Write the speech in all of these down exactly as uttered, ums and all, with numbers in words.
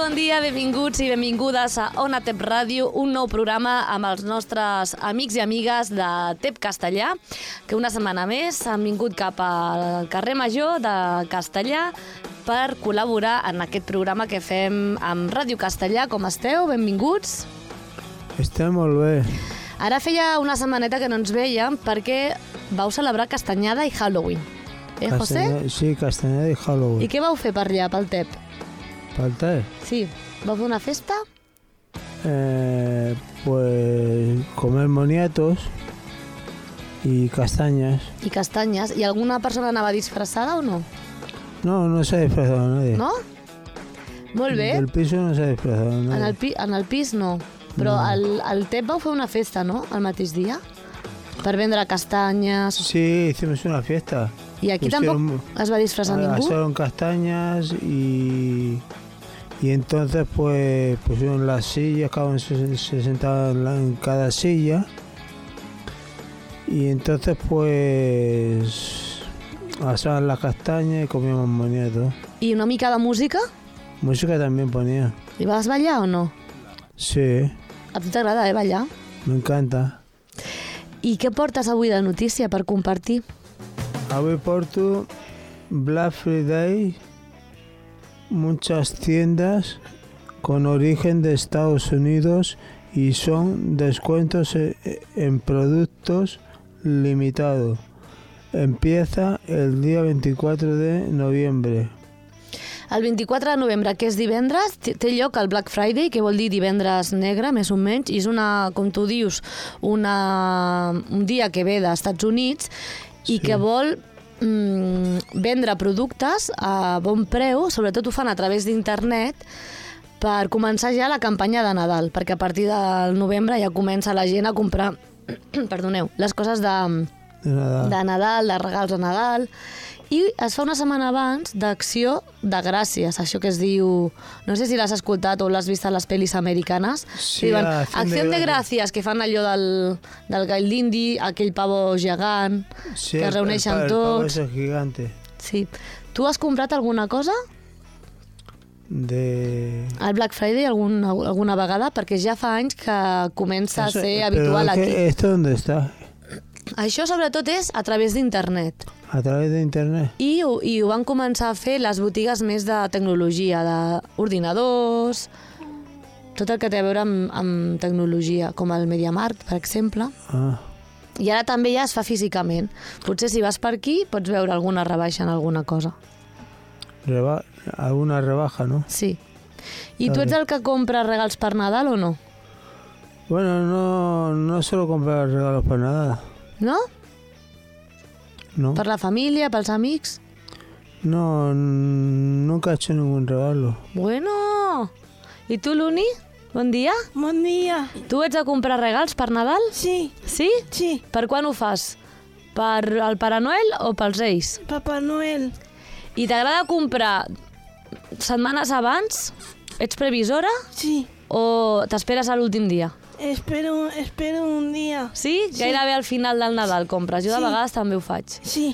bon dia, benvinguts i benvingudes a Ona Tep Ràdio, un nou programa amb els nostres amics i amigues de Tep Castellà, que una setmana més han vingut cap al carrer Major de Castellà per col·laborar en aquest programa que fem amb Ràdio Castellà. Com esteu? Benvinguts. Estem molt bé. Ara feia una setmaneta que no ens vèiem perquè vau celebrar Castanyada i Halloween. Eh, José? Sí, Castanyada i Halloween. I què vau fer per allà, pel Tep? Pel Tep? Sí. Vau fer una festa? Eh, pues comer moniatos y castañas. I castanyes. I alguna persona anava disfressada o no? No, no se ha disfrazado nadie. No? Molt bé. Del piso no se ha disfrazado nadie. En el, pi en el pis no. Però No. al, al Tep vau fer una festa, no? El mateix dia? Per vendre castanyes. Sí, hicimos una fiesta. I aquí Pusieron- tampoc es va disfressar ningú? Asaron castañas y... Y entonces pues pusieron las sillas, cada uno se, se sentaba en, la- en cada silla. Y entonces pues asaban las castañas y comíamos moniatos. I una mica de música? Música también ponía. I vas ballar o no? Sí, A tu t'agrada, eh, ballar? me encanta. I què portes avui de notícia per compartir? Avui porto Black Friday, muchas tiendas con origen de Estados Unidos y son descuentos e- en productos limitados. Empieza el día veinticuatro de noviembre. El vint-i-quatre de novembre, que és divendres, té té lloc el Black Friday, que vol dir divendres negre, més o menys, i és una, com tu dius, una, un dia que ve dels Estats Units i Sí. que vol mm, vendre productes a bon preu, sobretot ho fan a través d'internet, per començar ja la campanya de Nadal, perquè a partir del novembre ja comença la gent a comprar perdoneu, les coses de, De nada. de Nadal, de regals de Nadal, i es fa una setmana abans d'Acció de Gràcies, això que es diu... No sé si l'has escoltat o l'has vist a les pel·lis americanes. Sí, Diuen, Acción de Acció de Gràcies. Gràcies, que fan allò del, del gall d'indi, aquell pavo gegant, Sí, que es el- reuneixen el, el pavo tots. ese gigante. Sí. Tu has comprat alguna cosa De... al Black Friday alguna, alguna vegada? Perquè ja fa anys que comença a Eso- ser pero habitual es que aquí. ¿Esto dónde está? Això sobretot és a través d'internet. A través de internet. I, ho- I ho van començar a fer les botigues més de tecnologia, d'ordinadors, tot el que té a veure amb, amb tecnologia, com el MediaMarkt, per exemple. Ah. I ara també ja es fa físicament. Potser si vas per aquí pots veure alguna rebaixa en alguna cosa. Reba alguna rebaja, ¿no? Sí. I tu ets el que compra regals per Nadal o no? Bueno, no, no suelo comprar regalos para nada, No? ¿no? Per la família, pels amics? No, n- nunca he hecho ningún regalo. Bueno! I tu, Luni? Bon dia. Bon dia. Tu ets a comprar regals per Nadal? Sí, Sí? sí, Per quan ho fas? Per el Pare Noel o pels Reis? Papa Noel. I t'agrada comprar setmanes abans? Ets previsora? Sí, O t'esperes a l'últim dia? espero, espero un dia. Sí? Sí. Gairebé al final del Nadal compres. Jo de Sí. vegades també ho faig. Sí,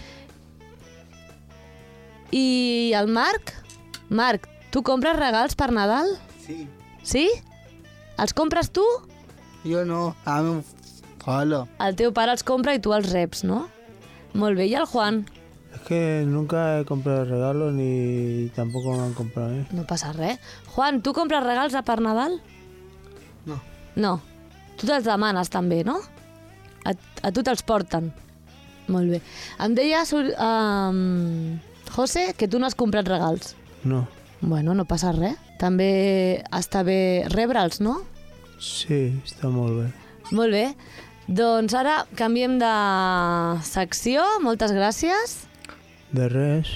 I el Marc? Marc, tu compres regals per Nadal? Sí, Sí? Els compres tu? yo no, a mi palo. El teu pare els compra i tu els reps, no? Molt bé. I el Juan? Es que nunca he comprado regalos ni tampoco me han comprado, ¿eh? No passa res. Juan, tu compres regals a per Nadal? No. No. Tu te'ls demanes també, no? A, a tu te'ls porten. Molt bé. Em deia, um, José, que tu no has comprat regals. No. Bueno, no passa res. També està bé rebre'ls, no? Sí, está muy bien. Molt bé. Doncs ara canviem de secció. Moltes gràcies. De res.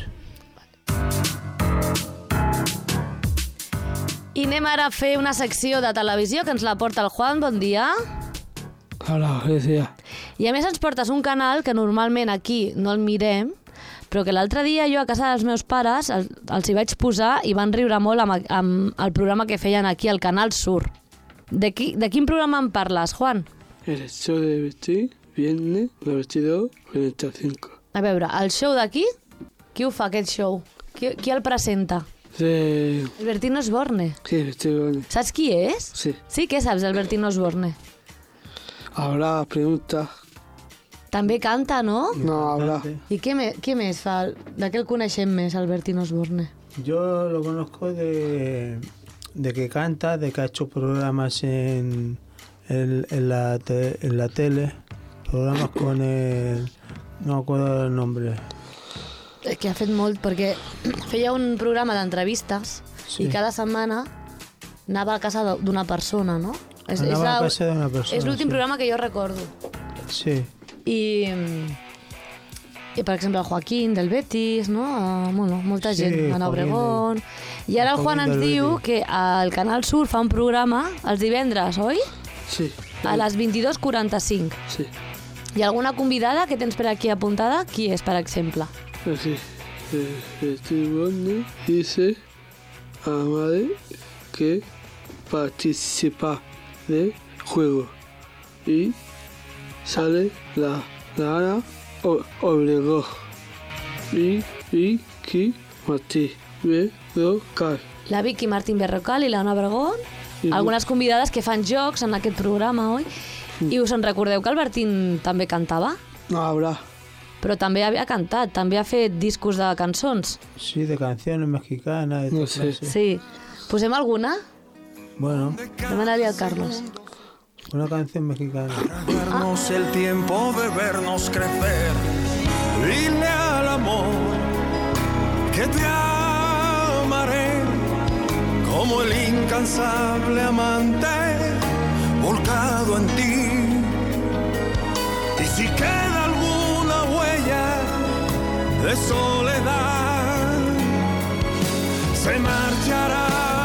I anem ara a fer una secció de televisió que ens la porta el Juan. Bon dia. Hola, Grecia. I a més ens portes un canal que normalment aquí no el mirem, però que l'altre dia jo a casa dels meus pares el, els hi vaig posar i van riure molt amb, amb el programa que feien aquí al Canal Sur. De, qui, de quin programa em parles, Juan? El show de vestir viene de vestido cuarenta y cinco. A veure, el show d'aquí? Qui ho fa, aquest show? Qui, qui el presenta? De... El Bertino Osborne. Sí, Bertino Osborne. Saps qui és? Sí. Sí, què saps del Bertino Osborne? Habrá preguntas. També canta, no? No, habrá. I què, me, què més fa? De què el coneixem més, el Bertino Osborne? Yo lo conozco de, de que canta, de que ha hecho programas en, en, en, la, te, en la tele, programas con el... no me acuerdo el nombre. És que ha fet molt, perquè feia un programa d'entrevistes Sí. i cada setmana anava a casa d'una persona, no? És, Anava és a la- casa d'una persona, És l'últim sí. programa que jo recordo. Sí, I, i per exemple, el Joaquín del Betis, no? Uh, bueno, molta Sí, gent, Ana Joaquín Obregón... I ara el Joaquín Juan ens del diu Betis. que al Canal Sur fa un programa els divendres, oi? Sí. A les vint-i-dos quaranta-cinc. Sí. Hi ha alguna convidada que tens per aquí apuntada? Qui és, per exemple? Así. Eh, Bertino Osborne dice a madre que participa del juego y sale la Lara O- Obregón y Vicky Martí Berrocal. La Vicky Martín Berrocal i l'Anna Obregón, I- algunes convidades que fan jocs en aquest programa, oi? I us en recordeu que el Bertín també cantava? No habrá. Pues Però també havia cantat, també ha fet discos de cançons. sí, de canciones mexicanas. De No toda sé. clase. Sí. Posem alguna? Bueno, Demana-li al Carlos. una canción mexicana. Darnos el tiempo de vernos crecer. Dile al amor que te amaré como el incansable amante volcado en ti. Y si queda alguna huella de soledad, se marchará.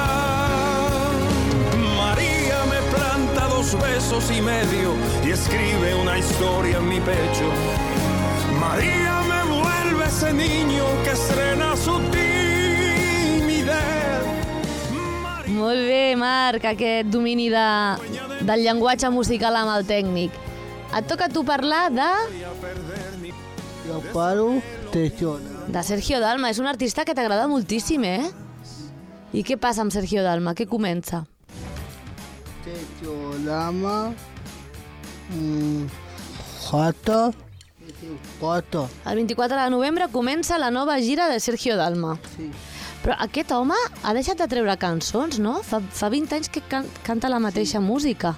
María me planta dos besos y medio y escribe una historia en mi pecho. María me vuelve ese niño que estrena su timidez. Molt bé, Marc, aquest domini de, del llenguatge musical amb el tècnic. Et toca a tu parlar de, Yo paro, te llora. de Sergio Dalma. És un artista que t'agrada moltíssim, eh? I què passa amb Sergio Dalma? Què comença? Te llorama. Mm, Jota. Jota. El vint-i-quatre de novembre comença la nova gira de Sergio Dalma. Sí. Però aquest home ha deixat de treure cançons, no? Fa, fa vint anys que can, canta la mateixa música,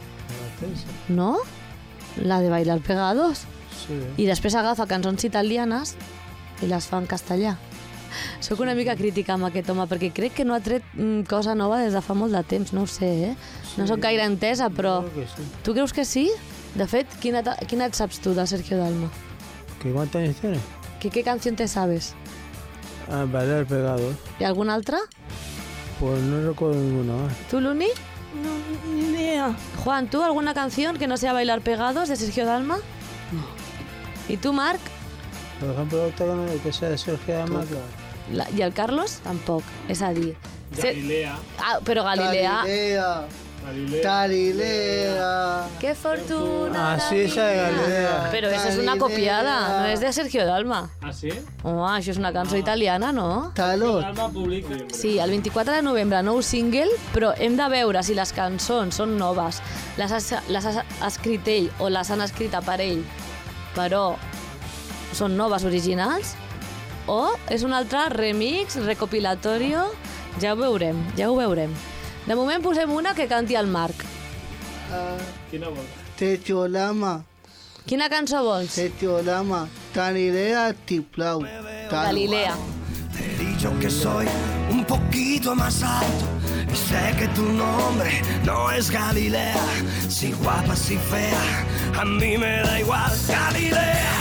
no? La de Bailar Pegados. Sí. I després agafa cançons italianes i les fa en castellà. Soc una mica crítica amb aquest home perquè crec que no ha tret mm, cosa nova des de fa molt de temps, no ho sé, eh? No sóc gaire entesa, però... Creo que sí. Tu creus que sí? De fet, quina, ta- quina et saps tu de Sergio Dalma? ¿Qué cuántos años tiene? ¿Qué, qué canción te sabes? Ah, Bailar Pegados. ¿Y alguna altra? Pues no recuerdo ninguna más. ¿Tú, Luni? No, ni idea. Juan, ¿tú alguna canción que no sea Bailar Pegados de Sergio Dalma? No. ¿Y tú, Marc? Por ejemplo, otra que- que sea de Sergio Dalma, La, ¿Y el Carlos? Tampoc. És a dir... Se- Galilea. Ah, però Galilea... Galilea. Galilea. Galilea. ¡Qué fortuna! Ah, la sí, esa de mía! Galilea. Però esa és una Galilea. copiada, no és de Sergio Dalma. Ah, sí? Home, això és una cançó italiana, no? Talot. Alma publica. Sí, el vint-i-quatre de novembre, nou single, però hem de veure si les cançons són noves, les ha, les ha escrit ell o les han escrit per ell, però són noves originals, o és un altre remix, recopilatorio, ja ho veurem, ja ho veurem. De moment posem una que canti el Marc. Ah, Quina vol? te llorama. Quina cançó vols? Te llorama. Galilea, tiplau. Galilea. Te he dicho que soy un poquito más alto y sé que tu nombre no es Galilea. Si guapa, si fea, a mí me da igual. Galilea,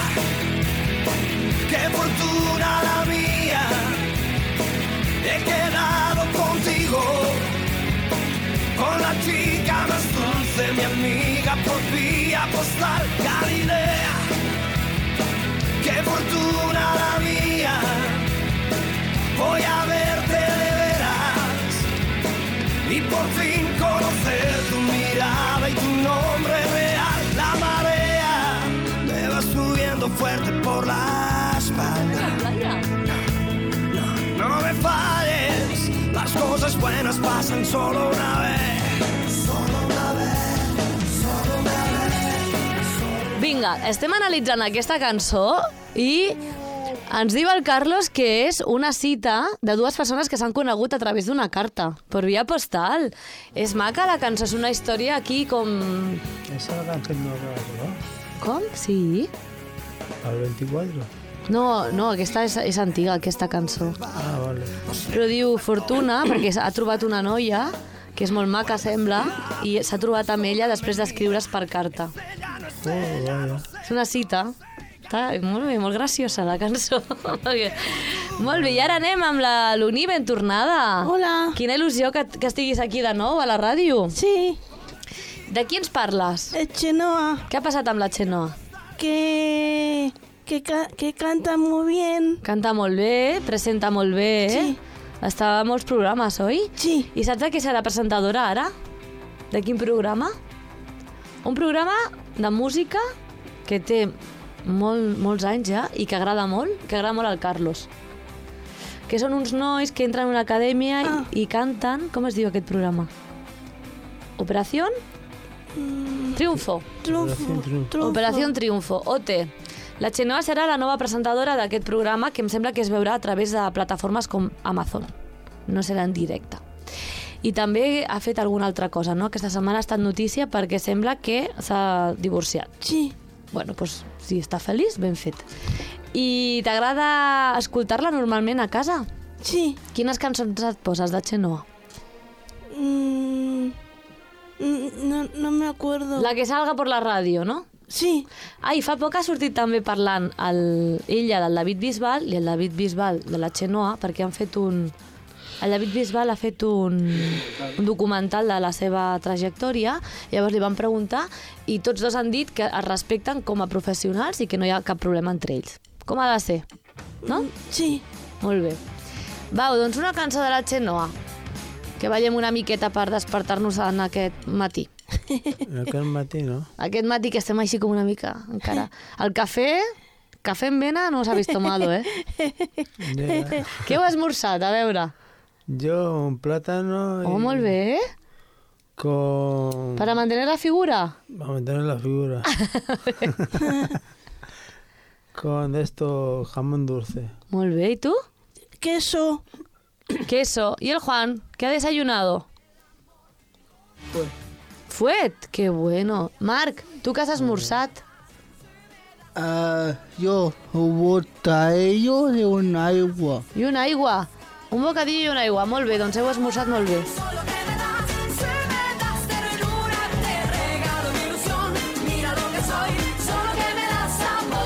qué fortuna la mía. He quedado contigo, con la chica más dulce, mi amiga por vía postal. Galilea, qué fortuna la mía. Voy a verte de veras y por fin conocer tu mirada y tu nombre real. La marea me va subiendo fuerte por la espalda. Playa. No me falles, las cosas buenas pasan solo una vez. Solo una vez, solo una vez. Vinga, estem analitzant aquesta cançó i ens diu el Carlos que és una cita de dues persones que s'han conegut a través d'una carta, per via postal. És maca la cançó, és una història aquí com... Esa es la canción nueva, ¿no? Com? Sí. Al veinticuatro. No, no, aquesta és, és antiga, aquesta cançó. Ah, vale. Però diu Fortuna, perquè ha trobat una noia que és molt maca, sembla, i s'ha trobat amb ella després d'escriure's per carta. Oh, vaya. És una cita. Està molt bé, molt graciosa la cançó. Molt bé, i ara anem amb la Luni, ben tornada. Hola. Quina il·lusió que, que estiguis aquí de nou a la ràdio. Sí, De qui ens parles? es Chenoa, Què ha passat amb la Xenoa? que, que, ca- que canta muy bien. Canta molt bé, presenta molt bé, eh? Sí. Està a molts programes, oi? Sí, I saps de què serà presentadora ara? De quin programa? Un programa de música que té molt, molts anys ja i que agrada molt, que agrada molt al Carlos. Que són uns nois que entren a una acadèmia i, Ah. i canten... Com es diu aquest programa? Operación Triunfo. triunfo, Operación Triunfo. triunfo. Operación Triunfo, O T. La Xenoa serà la nova presentadora d'aquest programa que em sembla que es veurà a través de plataformes com Amazon. No serà en directe. I també ha fet alguna altra cosa, no? Aquesta setmana ha estat notícia perquè sembla que s'ha divorciat. Sí, Bueno, doncs, si està feliç, ben fet. I t'agrada escoltar-la normalment a casa? sí. Quines cançons et poses de Xenoa? Mm, mm, no, no me acuerdo. La que salga per la ràdio, no? Sí, Ah, i fa poc ha sortit també parlant el, ella del David Bisbal i el David Bisbal de la Xenoa, perquè han fet un... El David Bisbal ha fet un, un documental de la seva trajectòria, llavors li van preguntar i tots dos han dit que es respecten com a professionals i que no hi ha cap problema entre ells. Com ha de ser, no? sí. Molt bé. Vau, doncs una cançó de la Xenoa, que ballem una miqueta per despertar-nos en aquest matí. En aquel matí, ¿no? Aquest matí que estem així com una mica encara. El cafè, cafè en vena no s'ha vist tomado, eh? Ya. Què heu esmorzat? A veure. Yo un plátano y Oh, molt bé. con... Per a mantenir la figura. Para mantener la figura. Con esto jamón dulce. Molt bé. I tu? Queso, Queso. ¿Y el Juan? ¿Qué ha desayunado? Fuet. Fuet. Qué bueno. Marc, tu què has esmorzat? Ah, yo, un botadillo y un agua. I una aigua. Un bocadillo i una aigua. Molt bé, doncs heu esmorzat molt bé. Solo que me das, si me das ternura, te regalo mi ilusión. Mira lo que soy, solo que me das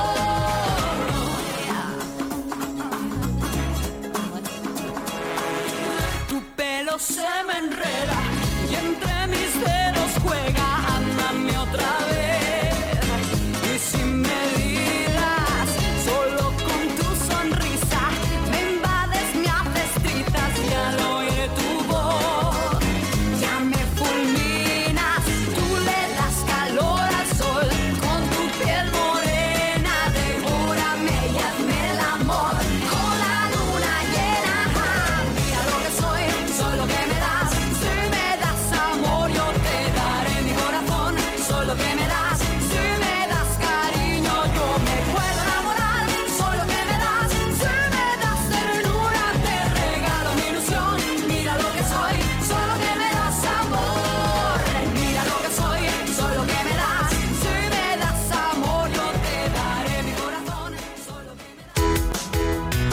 amor. Tu pelo se me enreda y entre mis dedos juega. Ándame otra vez. Y si me dirás, solo con tu sonrisa me invades, me haces tritas y al oír tu voz ya me fulminas. Tú le das calor al sol con tu piel morena. Devórame y hazme el amor con la luna llena. Mira lo que soy, solo que me das. Si me das amor yo te daré mi corazón. Solo que me das, si me das cariño yo me puedo enamorar. Solo que me das, si me das ternura te regalo mi ilusión. Mira lo que soy, solo que me das amor. Mira lo que soy, solo que me das. Si me das amor yo te daré mi corazón. Solo que me das.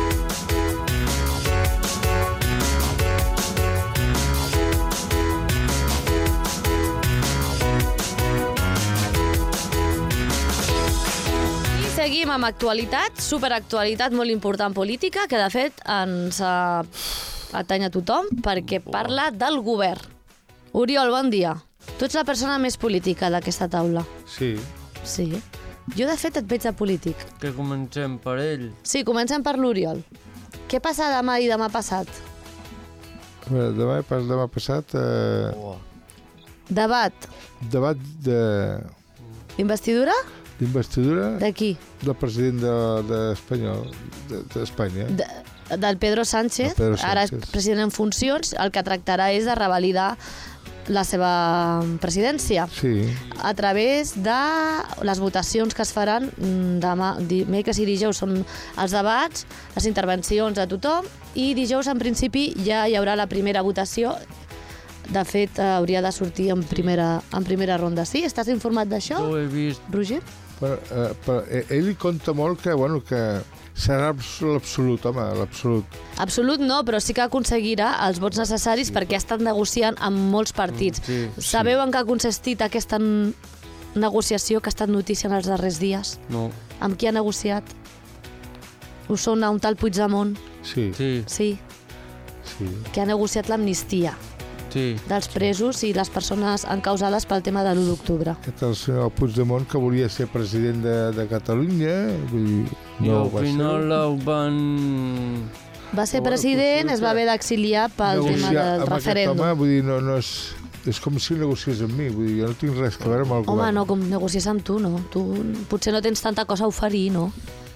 I seguim amb actualitat, superactualitat molt important política, que de fet ens uh, ateny a tothom, perquè parla del govern. Oriol, bon dia. Tu ets la persona més política d'aquesta taula. Sí, Sí. Jo, de fet, et veig de polític. que comencem per ell. Sí, comencem per l'Oriol. Què passa demà i demà passat? Bé, demà, pas demà passat, eh, Oh. Debat. debat de- Investidura? d'investidura De qui? del president de, de Espanyol, de- d'Espanya. De... del Pedro Sánchez, Pedro ara és Sánchez. president en funcions, el que tractarà és de revalidar la seva presidència Sí. a través de les votacions que es faran demà, dimecres i dijous són els debats, les intervencions de tothom, i dijous en principi ja hi haurà la primera votació. De fet, hauria de sortir en primera, en primera ronda. Sí? Estàs informat d'això, Ho he vist. Roger? Però, eh, però eh, ell hi compta molt que, bueno, que serà abs- l'absolut, home, l'absolut. Absolut no, però sí que aconseguirà els vots necessaris perquè ha estat negociant amb molts partits. Sí, Sabeu en què ha consistit aquesta n- negociació que ha estat notícia en els darrers dies? No. Amb qui ha negociat? Us sona un tal Puigdemont? Sí, Sí, Sí, sí. que ha negociat l'amnistia sí. dels presos i les persones encausades pel tema de l'u d'octubre. Aquest el senyor Puigdemont, que volia ser president de, de Catalunya, vull dir, I no al ho va final ser. el van... Va ser Bueno, president, potser es va haver d'exiliar pel tema Negociar del amb referèndum. Aquest home, vull dir, no, no és... És com si negociés amb mi, vull dir, jo no tinc res a veure amb el Home, govern. no, com negocies amb tu, no? Tu potser no tens tanta cosa a oferir, no?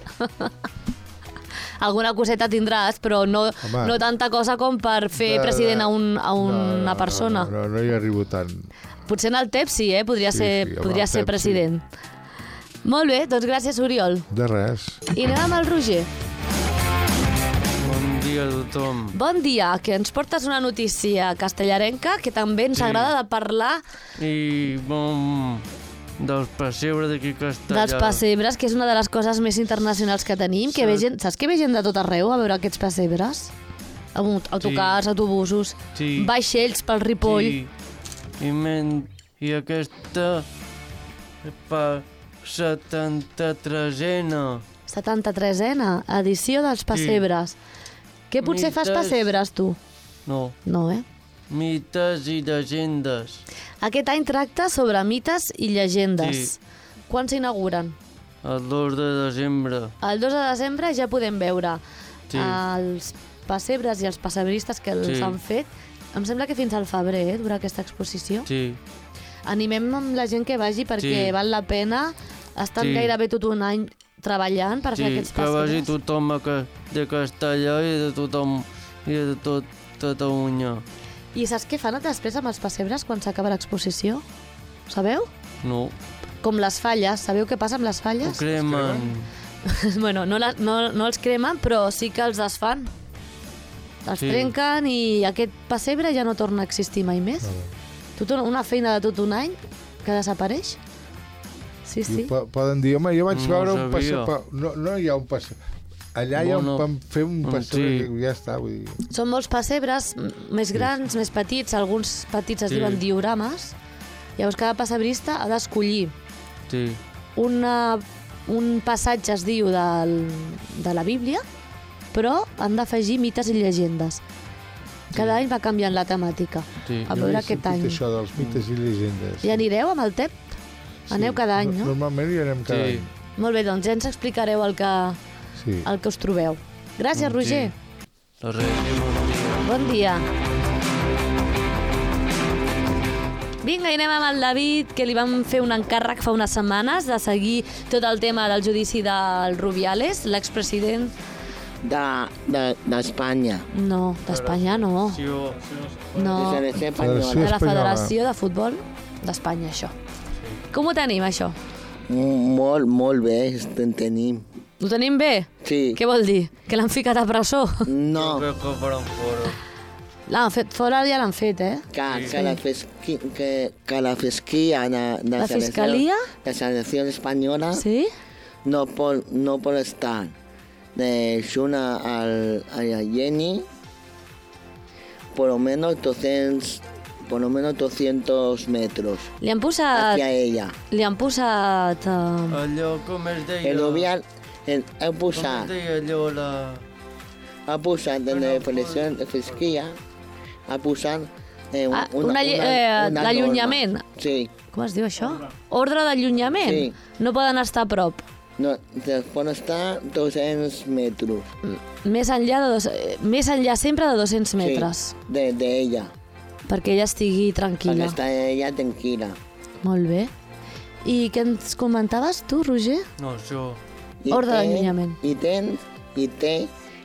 Alguna coseta tindràs, però no, Home. no tanta cosa com per fer De- president a, un, a una no, no, persona. No, no, no hi arribo tant. Potser en el T E P sí, eh? Podria Sí, ser, sí, home, podria el ser T E P president. Molt bé, doncs gràcies, Oriol. De res. I anem amb el Roger. Bon dia a tothom. Bon dia, que ens portes una notícia castellarenca que també ens Sí. agrada de parlar I bon... dels pessebres d'aquí a Castellà. dels pessebres, que és una de les coses més internacionals que tenim, que Sí. ve gent, saps que ve gent de tot arreu a veure aquests pessebres? Aut- Autocars, autobusos, Sí. vaixells pel Ripoll. Sí. I, men... I aquesta pa setanta-tresena. setanta-tresena edició dels pessebres. Què potser fas Mites- pessebres, tu? No, No, eh? mites i llegendes. Aquest any tracta sobre mites i llegendes. Sí. Quan s'inauguren? El dos de desembre. El dos de desembre ja podem veure Sí. els pessebres i els pessebristes que els Sí. han fet. Em sembla que fins al febrer, eh, dura aquesta exposició. Sí, Animem amb la gent que vagi perquè Sí. val la pena. Estan Sí. gairebé tot un any treballant per fer sí, aquests que vagi pessebres. tothom a ca... de Castellà i de tothom i de tot Catalunya. I saps què fan després amb els pessebres quan s'acaba l'exposició? Sabeu? No, Com les falles. Sabeu què passa amb les ho falles? cremen. bueno, no, la, no, no els cremen, però sí que els desfan. Els Sí. trenquen i aquest pessebre ja no torna a existir mai més. Tot una, una feina de tot un any que desapareix. Sí, I sí. po poden dir, home, jo vaig No veure ho un sabia. passe... No, no hi ha un passe... Allà hi ha un, Bueno, vam fer un mm, passe... sí. Ja està, vull dir... Són molts pessebres, m- més grans, més petits, alguns petits es Sí. diuen diorames. Llavors cada pessebrista ha d'escollir Sí, una, un passatge, es diu, del, de la Bíblia, però han d'afegir mites i llegendes. Cada any va canviant la temàtica. sí. A Jo veure havia aquest sentit any. això dels mites i llegendes. I anireu amb el T E P? Aneu cada any, no? Normalment hi anem cada Sí. any. Molt bé, doncs ja ens explicareu el que, Sí. el que us trobeu. Gràcies, Mm, Roger. De res, i bon dia. Bon dia. Vinga, i anem amb el David, que li vam fer un encàrrec fa unes setmanes de seguir tot el tema del judici del Rubiales, l'expresident... de, de, d'Espanya. No, d'Espanya no. Sí, oh. No, De la selecció Federació espanyola. de la Espanyola. Federació de Futbol d'Espanya, això. Com ho tenim, això? Molt, molt bé, en tenim. Ho tenim bé? Sí. Què vol dir? Que l'han ficat a presó? No, Crec que faran fora. L'han fet fora, ja l'han fet, eh? que, que, la, fisqui, que, que la fisquia de, de La selecció- fiscalía? la selección española Sí? no por, no por estar de Xuna al, a Jenny por lo menos doscientos por lo menos doscientos metros Li han posat... hacia ella. Li han posat... Uh, Allò, com es deia? El Rubial el, ha Com es posat, deia allò, la... ha posat en la selección de fisquia, ha posat eh, ah, una, lle- eh, una l'allunyament. norma. Sí, Com es diu això? Ordre d'allunyament? Sí. No poden estar a prop. no, después está doscientos metros. Més enllà, de dos, eh, més enllà sempre de dos-cents metres. Sí, de, de ella. Perquè ella estigui Para tranquil·la. que está ella tranquila. Molt bé. I què ens comentaves tu, Roger? No, això... I Ordre té- d'allunyament. I té, i té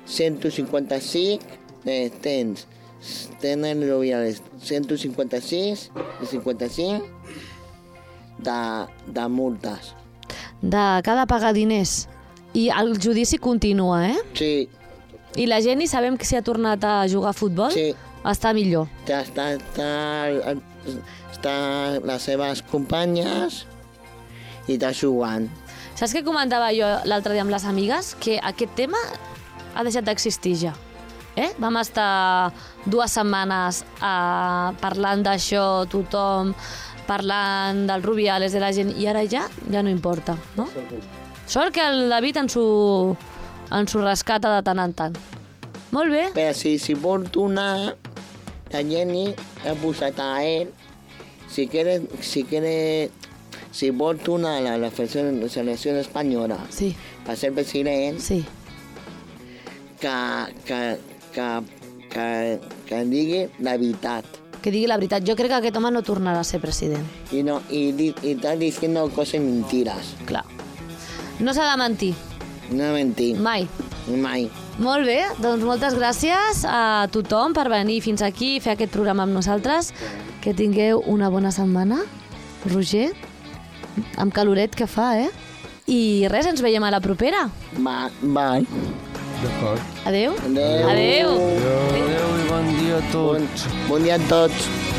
ciento cincuenta-cinc, eh, tens, tenen Rubiales ciento cinquanta-sis i cinquanta-cinc de, de multes. De cada pagar diners. I el judici continua, eh? Sí. I la Jenny sabem que s'hi ha tornat a jugar a futbol? Sí. Està millor. Està, està, està les seves companyes i està jugant. Saps què comentava jo l'altre dia amb les amigues? Que aquest tema ha deixat d'existir ja. Eh? Vam estar dues setmanes eh, parlant d'això, tothom parlant del Rubiales, de la gent, i ara ja ja no importa, no? Sort que el David ens ho, ens ho rescata de tant en tant. Molt bé. Però si, si porto una... La Jenny ha posat a ell. Si quiere... Si quiere... Si porto una a la, la selecció espanyola sí. per ser president, sí. que, que, que, que, que digui la veritat. Que digui la veritat. Jo crec que aquest home no tornarà a ser president. I, no, i, i està dient coses mentires. Clar. No s'ha de mentir. No mentir. Mai. Mai. Molt bé, doncs moltes gràcies a tothom per venir fins aquí i fer aquest programa amb nosaltres. Que tingueu una bona setmana, Roger, amb caloret que fa, eh? I res, ens veiem a la propera. Va, va. D'acord. Adéu. Adéu. Adéu. Adéu i bon dia a tots. Bon, bon dia a tots.